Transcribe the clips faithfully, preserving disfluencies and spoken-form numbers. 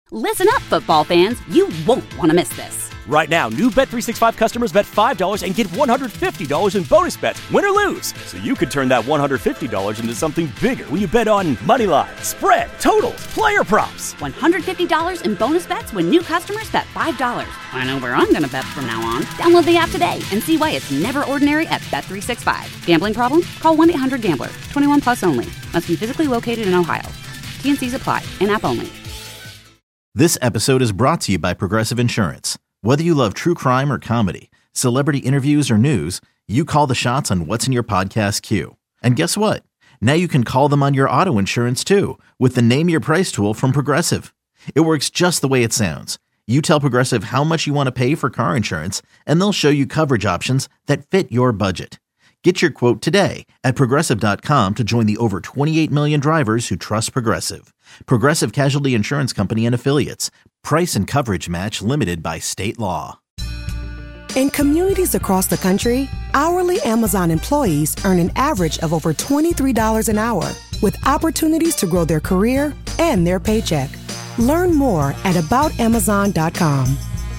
Listen up, football fans. You won't want to miss this. Right now, new Bet three sixty-five customers bet five dollars and get one hundred fifty dollars in bonus bets, win or lose. So you could turn that one hundred fifty dollars into something bigger when you bet on money line, spread, totals, player props. one hundred fifty dollars in bonus bets when new customers bet five dollars. I know where I'm going to bet from now on. Download the app today and see why it's never ordinary at Bet three sixty-five. Gambling problem? Call one eight hundred gambler. twenty-one plus only. Must be physically located in Ohio. T and C's apply. In-app only. This episode is brought to you by Progressive Insurance. Whether you love true crime or comedy, celebrity interviews or news, you call the shots on what's in your podcast queue. And guess what? Now you can call them on your auto insurance too with the Name Your Price tool from Progressive. It works just the way it sounds. You tell Progressive how much you want to pay for car insurance, and they'll show you coverage options that fit your budget. Get your quote today at Progressive dot com to join the over twenty-eight million drivers who trust Progressive. Progressive Casualty Insurance Company and Affiliates. Price and coverage match limited by state law. In communities across the country, hourly Amazon employees earn an average of over twenty-three dollars an hour, with opportunities to grow their career and their paycheck. Learn more at about amazon dot com.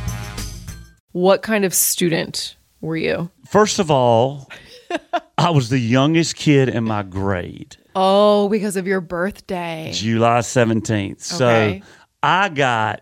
What kind of student were you? First of all, I was the youngest kid in my grade. Oh, because of your birthday. July seventeenth. Okay. So I got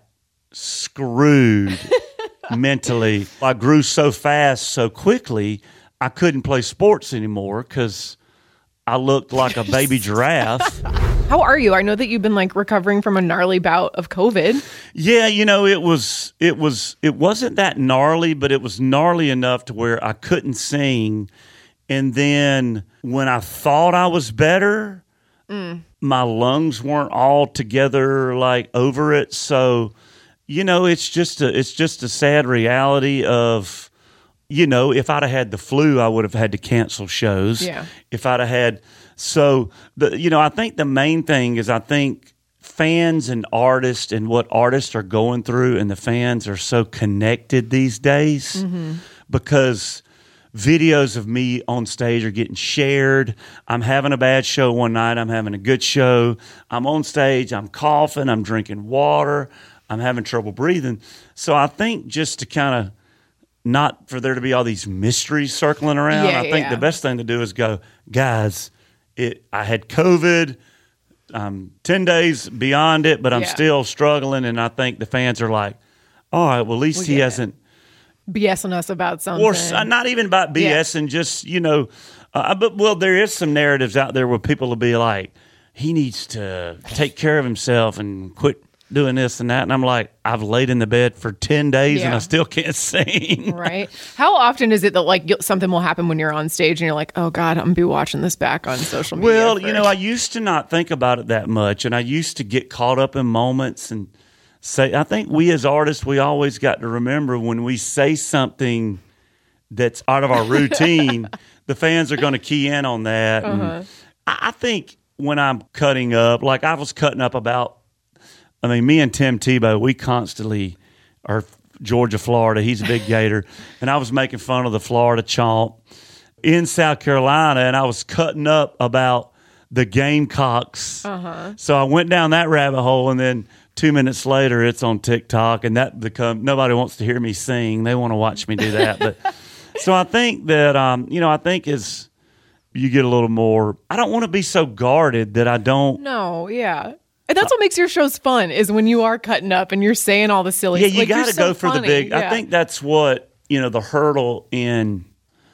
screwed mentally. I grew so fast, so quickly, I couldn't play sports anymore because I looked like a baby giraffe. How are you? I know that you've been like recovering from a gnarly bout of COVID. Yeah, you know, it was, it was, it wasn't that gnarly, but it was gnarly enough to where I couldn't sing. And then when I thought I was better, mm. my lungs weren't all together like over it. So, you know, it's just a, it's just a sad reality of, you know, if I'd have had the flu, I would have had to cancel shows. Yeah. If I'd have had, so the, you know, I think the main thing is I think fans and artists and what artists are going through, and the fans are so connected these days mm-hmm. because videos of me on stage are getting shared. I'm having a bad show one night. I'm having a good show. I'm on stage. I'm coughing. I'm drinking water. I'm having trouble breathing. So I think just to kind of not for there to be all these mysteries circling around, yeah, I think yeah. the best thing to do is go, guys, it. I had COVID. I'm ten days beyond it, but I'm yeah. still struggling. And I think the fans are like, all right, well, at least well, he yeah. hasn't BSing us about something. Or not even about BSing, yeah. just, you know, uh, but well, there is some narratives out there where people will be like, he needs to take care of himself and quit doing this and that. And I'm like, I've laid in the bed for ten days yeah. and I still can't sing. Right. How often is it that like something will happen when you're on stage and you're like, oh God, I'm going to be watching this back on social media? Well, for... you know, I used to not think about it that much. And I used to get caught up in moments and say, I think we as artists, we always got to remember when we say something that's out of our routine, the fans are going to key in on that. Uh-huh. And I think when I'm cutting up, like I was cutting up about, I mean, me and Tim Tebow, we constantly are Georgia, Florida. He's a big Gator. And I was making fun of the Florida chomp in South Carolina, and I was cutting up about the Gamecocks. Uh-huh. So I went down that rabbit hole, and then two minutes later, it's on TikTok, and that become nobody wants to hear me sing. They want to watch me do that. But so I think that um, you know, I think as you get a little more, I don't want to be so guarded that I don't. No, yeah. And that's what makes your shows fun is when you are cutting up and you're saying all the silly. Yeah, you like, got to so go for funny. the big. Yeah. I think that's what you know the hurdle in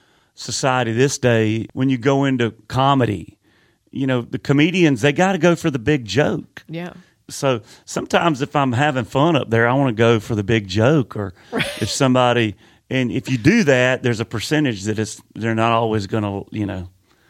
society this day when you go into comedy. You know, the comedians, they got to go for the big joke. Yeah. So sometimes if I'm having fun up there, I want to go for the big joke. Or if somebody, and if you do that, there's a percentage that it's they're not always going to, you know,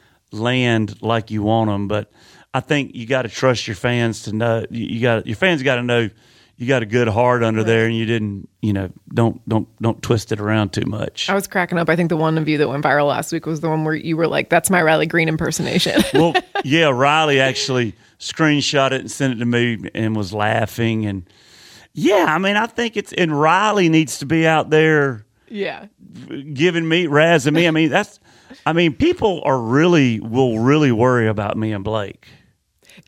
land like you want them. But I think you got to trust your fans to know. You got your fans got to know you got a good heart under right. there, and you didn't, you know, don't don't don't twist it around too much. I was cracking up. I think the one of you that went viral last week was the one where you were like, "That's my Riley Green impersonation." Well, yeah, Riley actually screenshot it and sent it to me and was laughing, and yeah, I mean, I think it's and Riley needs to be out there, yeah, giving me razzing me. I mean, that's, I mean, people are really will really worry about me and Blake.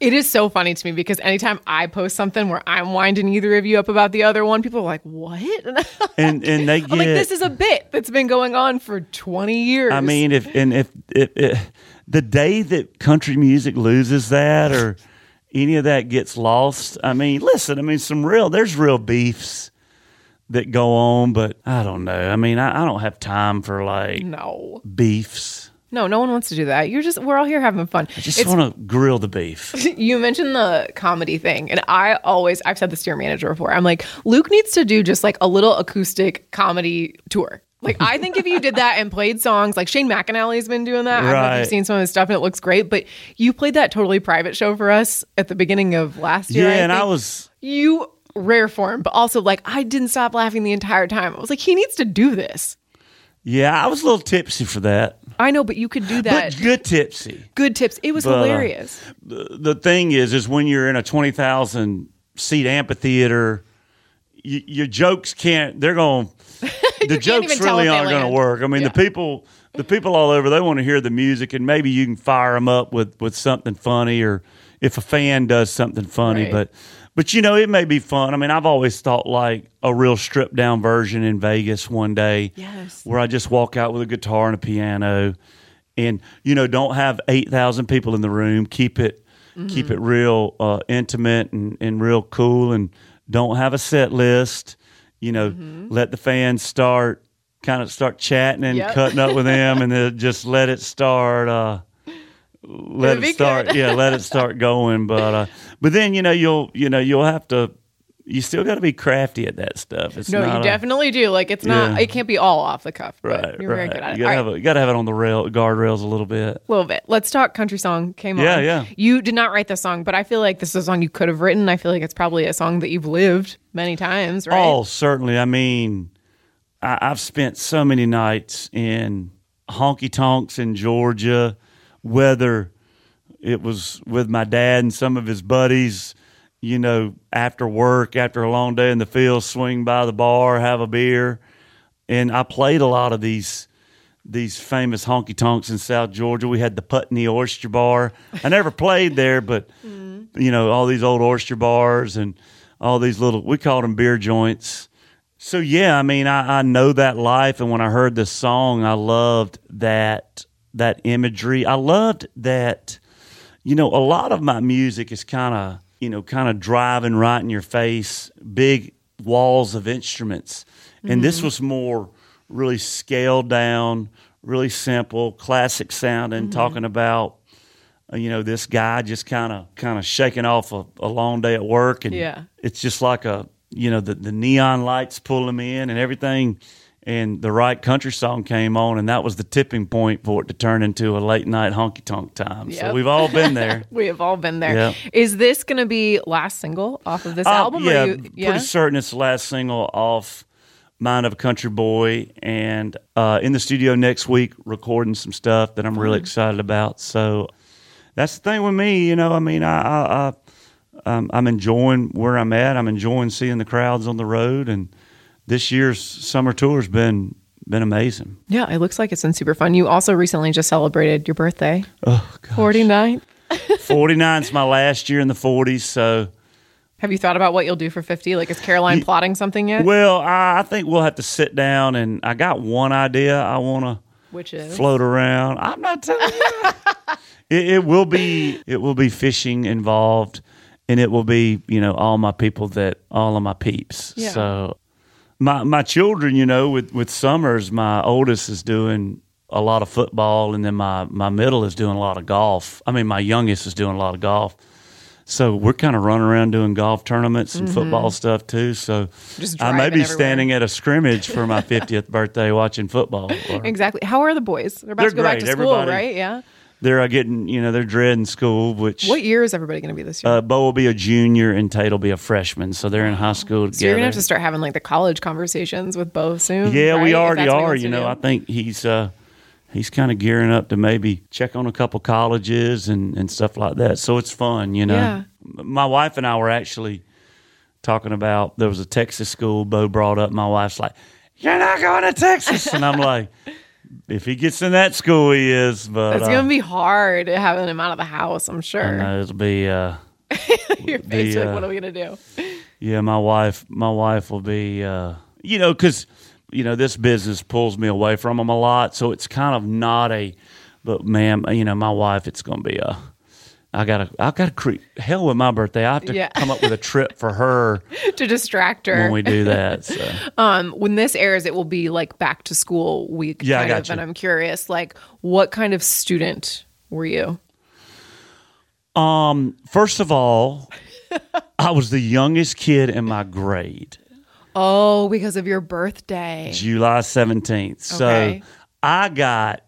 It is so funny to me because anytime I post something where I'm winding either of you up about the other one, people are like, what? And and they get, I'm like, this is a bit that's been going on for twenty years. I mean, if and if, if, if the day that country music loses that or any of that gets lost, I mean, listen, I mean, some real, there's real beefs that go on, but I don't know. I mean, I, I don't have time for like no beefs. No, no one wants to do that. You're just, we're all here having fun. I just want to grill the beef. You mentioned the comedy thing, and I always, I've said this to your manager before. I'm like, Luke needs to do just like a little acoustic comedy tour. Like, I think if you did that and played songs, like Shane McAnally's been doing that. I don't know if you've seen some of his stuff, and it looks great. But you played that totally private show for us at the beginning of last year. Yeah, I and think. I was... You, rare form, but also like, I didn't stop laughing the entire time. I was like, he needs to do this. Yeah, I was a little tipsy for that. I know, but you could do that. But good tipsy. Good tips. It was but, hilarious. Uh, the, the thing is, is when you're in a twenty thousand seat amphitheater, you, your jokes can't, they're going, the jokes really aren't going to work. I mean, yeah. the people, the people all over, they want to hear the music, and maybe you can fire them up with, with something funny, or if a fan does something funny, right. but, but you know, it may be fun. I mean, I've always thought like a real stripped down version in Vegas one day, yes. where I just walk out with a guitar and a piano, and you know, don't have eight thousand people in the room. Keep it, mm-hmm. keep it real uh, intimate and, and real cool, and don't have a set list. You know, mm-hmm. let the fans start, kind of start chatting and yep. cutting up with them, and then just let it start. Uh, Let It'd it start, good. yeah. Let it start going, but uh, but then you know you'll you know you'll have to. You still got to be crafty at that stuff. It's no, not you a, definitely do. Like it's not. Yeah. It can't be all off the cuff. But right, you're right. very good at it. You gotta All have right. it. You gotta have it on the rail guardrails a little bit. A little bit. Let's talk country song. Came on. Yeah, yeah. You did not write this song, but I feel like this is a song you could have written. I feel like it's probably a song that you've lived many times, right? Oh, certainly. I mean, I, I've spent so many nights in honky tonks in Georgia, whether it was with my dad and some of his buddies, you know, after work, after a long day in the field, swing by the bar, have a beer. And I played a lot of these these famous honky tonks in South Georgia. We had the Putney Oyster Bar. I never played there, but, mm-hmm. you know, all these old oyster bars and all these little, we called them beer joints. So, yeah, I mean, I, I know that life. And when I heard this song, I loved that that imagery. I loved that. You know, a lot of my music is kind of, you know, kind of driving right in your face, big walls of instruments. And mm-hmm. this was more really scaled down, really simple, classic sounding, mm-hmm. talking about, uh, you know, this guy just kind of kind of shaking off a, a long day at work. And yeah. it's just like a, you know, the, the neon lights pull him in and everything. And the right country song came on, and that was the tipping point for it to turn into a late night honky tonk time. Yep. So we've all been there. We have all been there. Yep. Is this going to be last single off of this uh, album? Yeah, or you, yeah, pretty certain it's the last single off Mind of a Country Boy, and uh, in the studio next week recording some stuff that I'm really mm-hmm. excited about. So that's the thing with me, you know. I mean, I, I, I um, I'm enjoying where I'm at. I'm enjoying seeing the crowds on the road, and this year's summer tour has been been amazing. Yeah, it looks like it's been super fun. You also recently just celebrated your birthday. Oh, gosh. forty-nine forty-nine's my last year in the forties, so. Have you thought about what you'll do for fifty? Like, is Caroline you, plotting something yet? Well, I, I think we'll have to sit down, and I got one idea I want to Which is? float around. I'm not telling you. it, it will be it will be fishing involved, and it will be, you know, all my people that, all of my peeps. Yeah. So. My my children, you know, with, with Summers, my oldest is doing a lot of football, and then my, my middle is doing a lot of golf. I mean, my youngest is doing a lot of golf. So we're kind of running around doing golf tournaments and mm-hmm. football stuff too. So Just I may be everywhere. standing at a scrimmage for my fiftieth birthday watching football. Or, exactly. How are the boys? They're about They're to go great. back to school, Everybody, right? Yeah. They're uh, getting, you know, they're dreading school. Which what year is everybody going to be this year? Uh, Bo will be a junior and Tate will be a freshman. So they're in high school together. So you're going to have to start having like the college conversations with Bo soon. Yeah, right? we already are. You do. know, I think he's uh, he's kind of gearing up to maybe check on a couple colleges and, and stuff like that. So it's fun, you know. Yeah. My wife and I were actually talking about, there was a Texas school Bo brought up. My wife's like, "You're not going to Texas," and I'm like, If he gets in that school, he is. But It's uh, gonna be hard having him out of the house. I'm I sure. know it'll be. Uh, Your face, the, you're like, uh, what are we gonna do? yeah, my wife. My wife will be. Uh, you know, because you know this business pulls me away from him a lot, so it's kind of not a. But man, you know, my wife. It's gonna be a. I gotta, I gotta create hell with my birthday. I have to Yeah. come up with a trip for her To distract her. when we do that. So. Um, when this airs, it will be like back to school week. Yeah, I kind got of, you. And I'm curious, like, what kind of student were you? Um, first of all, I was the youngest kid in my grade, Oh, because of your birthday. July seventeenth. Okay. So I got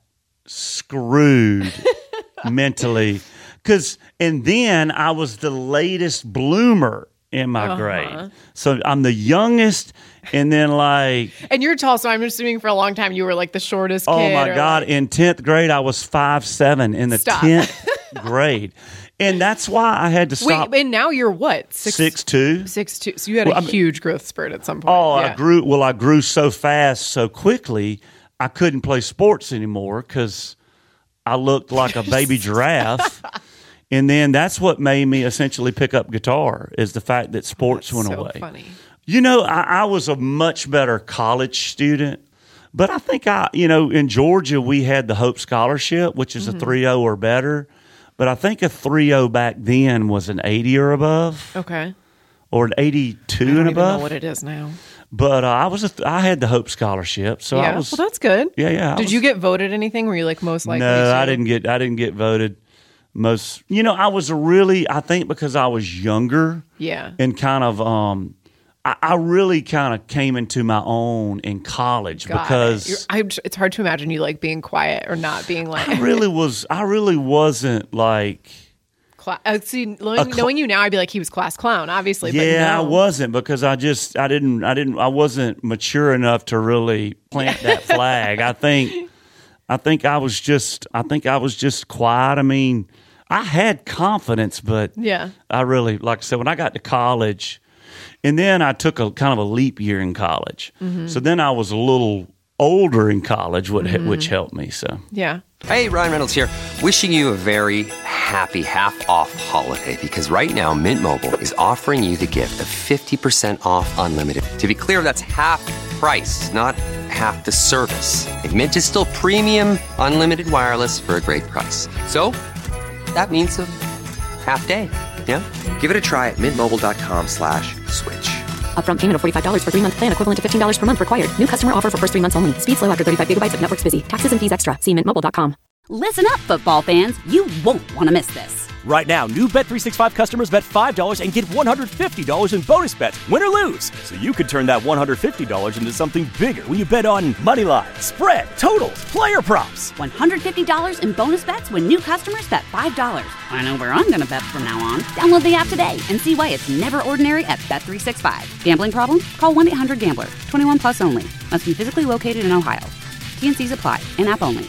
screwed mentally. Cause, and then I was the latest bloomer in my Uh-huh. grade. So I'm the youngest. And then like, And you're tall, so I'm assuming for a long time you were like the shortest oh kid. my or, God, like- in tenth grade, I was five seven in the Stop. tenth grade. And that's why I had to stop. Wait, and now you're what? six two. Six two. So you had Well, a I mean- huge growth spurt at some point. Oh, Yeah. I grew. Well, I grew so fast, so quickly, I couldn't play sports anymore because I looked like a baby giraffe. And then that's what made me essentially pick up guitar is the fact that sports went so away. funny. You know, I, I was a much better college student, but I think I, you know, in Georgia we had the Hope Scholarship, which is Mm-hmm. a three oh or better. But I think a three oh back then was an eighty or above, Okay. or an eighty-two I don't and even know above. what it is now. But uh, I was a th- I had the Hope Scholarship, so yeah. I was. Well, that's good. Yeah, yeah, I Did was- you get voted anything? Were you like most likely? no, to? I didn't get I didn't get voted. Most, you know, I was a really I think because I was younger Yeah. and kind of um, I, I really kind of came into my own in college Got it. because You're- I, it's hard to imagine you like being quiet or not being like. I really was I really wasn't like. Cla- uh, see, knowing, cl- knowing you now, I'd be like, he was class clown, obviously. Yeah, but no. I wasn't because I just I didn't I didn't I wasn't mature enough to really plant that flag. I think I think I was just I think I was just quiet. I mean, I had confidence, but Yeah. I really like I said when I got to college, and then I took a kind of a leap year in college. Mm-hmm. So then I was a little older in college, which which helped me. So Yeah. Hey, Ryan Reynolds here. Wishing you a very happy half-off holiday because right now Mint Mobile is offering you the gift of fifty percent off unlimited. To be clear, that's half price, not half the service. And Mint is still premium unlimited wireless for a great price. So that means a half day. Yeah? Give it a try at mintmobile.com slash switch. Upfront payment of forty-five dollars for three-month plan equivalent to fifteen dollars per month required. New customer offer for first three months only. Speed slow after thirty-five gigabytes if network's busy. Taxes and fees extra. See mint mobile dot com. Listen up, football fans. You won't want to miss this. Right now, new Bet three sixty-five customers bet five dollars and get one hundred fifty dollars in bonus bets, win or lose. So you could turn that one hundred fifty dollars into something bigger when you bet on money line, spread, totals, player props. one hundred fifty dollars in bonus bets when new customers bet five dollars. I know where I'm going to bet from now on. Download the app today and see why it's never ordinary at Bet three sixty-five. Gambling problem? Call one eight hundred gambler. twenty-one plus only. Must be physically located in Ohio. T N Cs apply. In-app only.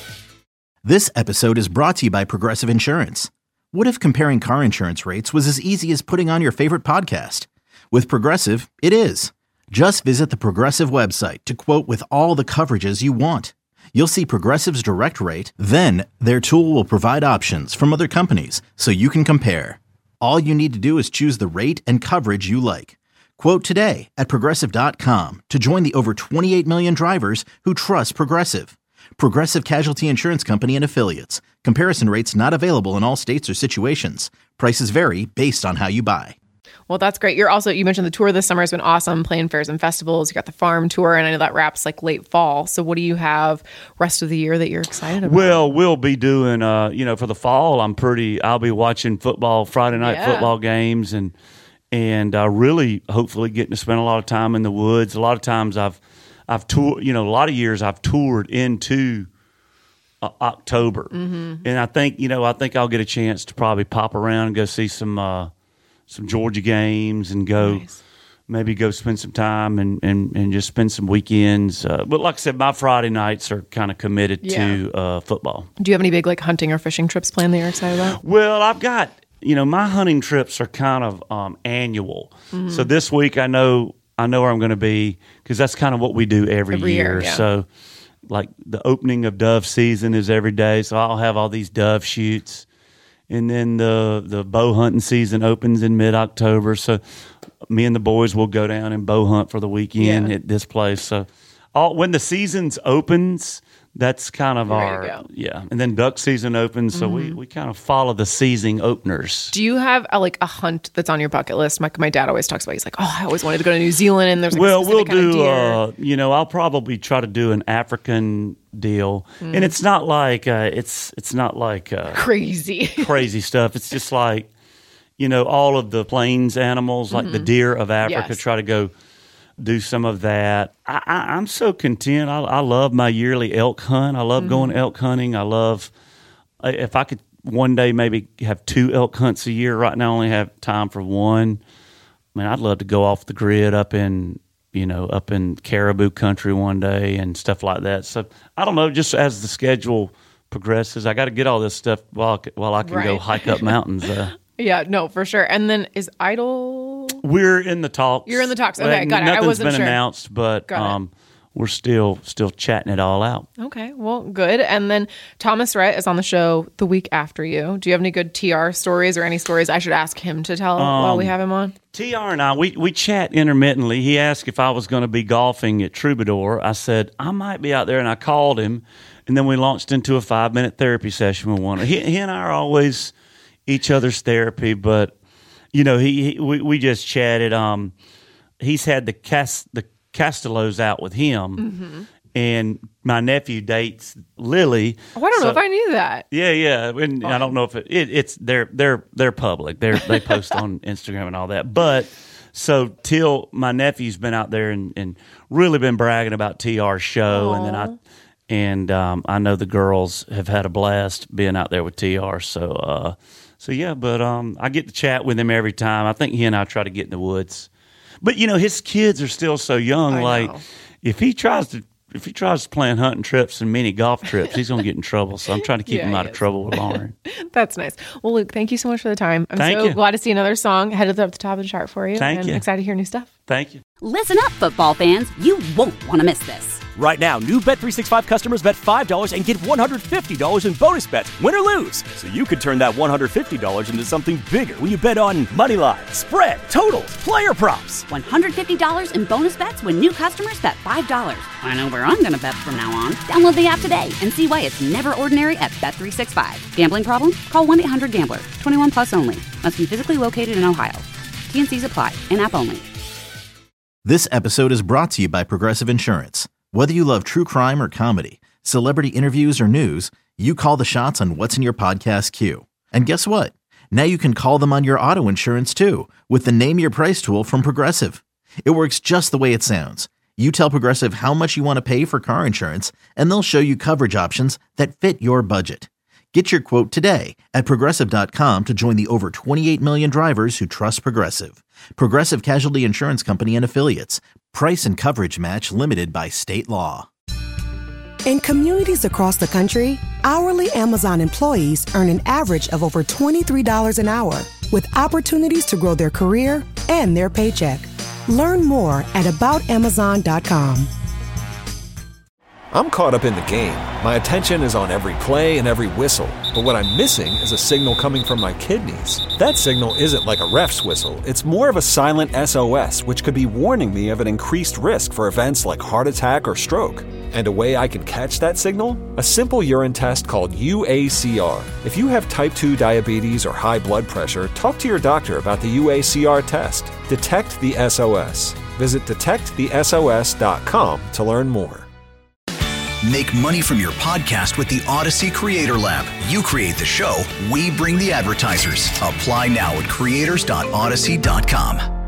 This episode is brought to you by Progressive Insurance. What if comparing car insurance rates was as easy as putting on your favorite podcast? With Progressive, it is. Just visit the Progressive website to quote with all the coverages you want. You'll see Progressive's direct rate, then their tool will provide options from other companies so you can compare. All you need to do is choose the rate and coverage you like. Quote today at progressive dot com to join the over twenty-eight million drivers who trust Progressive. Progressive Casualty Insurance Company and Affiliates. Comparison rates not available in all states or situations. Prices vary based on how you buy. Well, that's great. You're also, you mentioned the tour this summer has been awesome, playing fairs and festivals. You got the farm tour, and I know that wraps like late fall. So what do you have rest of the year that you're excited about? well, we'll be doing uh, you know for the fall. I'm pretty. I'll be watching football Friday night Yeah. football games and and uh, really hopefully getting to spend a lot of time in the woods. A lot of times I've I've toured, you know, a lot of years I've toured into uh, October, Mm-hmm. and I think you know I think I'll get a chance to probably pop around and go see some uh, some Georgia games and go Nice. maybe go spend some time and, and, and just spend some weekends. Uh, but like I said, my Friday nights are kind of committed to uh, football. Do you have any big like hunting or fishing trips planned that you're excited about? Well, I've got, you know, my hunting trips are kind of um, annual. Mm-hmm. So this week I know I know where I'm going to be because that's kind of what we do every, Every year, year. yeah. So like the opening of dove season is every day, so I'll have all these dove shoots. And then the, the bow hunting season opens in mid-October, so me and the boys will go down and bow hunt for the weekend Yeah. at this place. So all, when the seasons opens, that's kind of There you our go. yeah. And then duck season opens, so we, we kind of follow the season openers. Do you have a, like a hunt that's on your bucket list? My my dad always talks about. He's like, oh, I always wanted to go to New Zealand, and there's like Well, a we'll specific kind of do. deer. Uh, you know, I'll probably try to do an African deal, Mm. and it's not like uh, it's it's not like uh, Crazy. crazy stuff. It's just like, you know, all of the plains animals, like the deer of Africa. Yes. Try to go do some of that. I, I, I'm so content. I, I love my yearly elk hunt. I love going elk hunting. I love if I could one day maybe have two elk hunts a year. Right now, I only have time for one. I mean, I'd love to go off the grid up in, you know, up in caribou country one day and stuff like that. So I don't know, just as the schedule progresses, I got to get all this stuff while I, c- while I can go Right. hike up mountains. Uh, Yeah, no, for sure. And then is Idle? we're in the talks. You're in the talks. Well, Okay, got it. I Nothing's wasn't been sure. announced, but Got it. um, we're still still chatting it all out. Okay, well, good. And then Thomas Rhett is on the show the week after you. Do you have any good T R stories or any stories I should ask him to tell while Um, we have him on? T R and I, we, we chat intermittently. He asked if I was going to be golfing at Troubadour. I said, I might be out there, and I called him, and then we launched into a five-minute therapy session with one. He, he and I are always each other's therapy, but, you know, he, he we, we just chatted. Um, he's had the Cast, the Castellos out with him, Mm-hmm. and my nephew dates Lily. Oh, I don't know So- if I knew that. Yeah, yeah. And I don't know if it, it it's they're they're they're public. They're they post on Instagram and all that. But so Till, my nephew's been out there and, and really been bragging about T R's show, and then I and um, I know the girls have had a blast being out there with T R. So uh, so yeah, but um, I get to chat with him every time. I think he and I try to get in the woods, but you know his kids are still so young. I like know. if he tries to. If he tries to plan hunting trips and mini golf trips, he's going to get in trouble. So I'm trying to keep Yeah, him he out of is. trouble with Lauren. That's nice. Well, Luke, thank you so much for the time. I'm Thank so you. glad to see another song headed up the top of the chart for you. Thank and you. excited to hear new stuff. Thank you. Listen up, football fans. You won't want to miss this. Right now, new Bet three sixty-five customers bet five dollars and get one hundred fifty dollars in bonus bets, win or lose. So you could turn that one hundred fifty dollars into something bigger when you bet on money line, spread, totals, player props. one hundred fifty dollars in bonus bets when new customers bet five dollars. I know where I'm going to bet from now on. Download the app today and see why it's never ordinary at Bet three sixty-five. Gambling problem? Call one eight hundred gambler. twenty-one plus only. Must be physically located in Ohio. T and C's apply. In-app only. This episode is brought to you by Progressive Insurance. Whether you love true crime or comedy, celebrity interviews or news, you call the shots on what's in your podcast queue. And guess what? Now you can call them on your auto insurance too with the Name Your Price tool from Progressive. It works just the way it sounds. You tell Progressive how much you want to pay for car insurance, and they'll show you coverage options that fit your budget. Get your quote today at Progressive dot com to join the over twenty-eight million drivers who trust Progressive. Progressive Casualty Insurance Company and Affiliates. Price and coverage match limited by state law. In communities across the country, hourly Amazon employees earn an average of over twenty-three dollars an hour, with opportunities to grow their career and their paycheck. Learn more at about amazon dot com. I'm caught up in the game. My attention is on every play and every whistle. But what I'm missing is a signal coming from my kidneys. That signal isn't like a ref's whistle. It's more of a silent S O S, which could be warning me of an increased risk for events like heart attack or stroke. And a way I can catch that signal? A simple urine test called U A C R. If you have type two diabetes or high blood pressure, talk to your doctor about the U A C R test. Detect the S O S. Visit detect the S O S dot com to learn more. Make money from your podcast with the Odyssey Creator Lab. You create the show, we bring the advertisers. Apply now at creators dot odyssey dot com.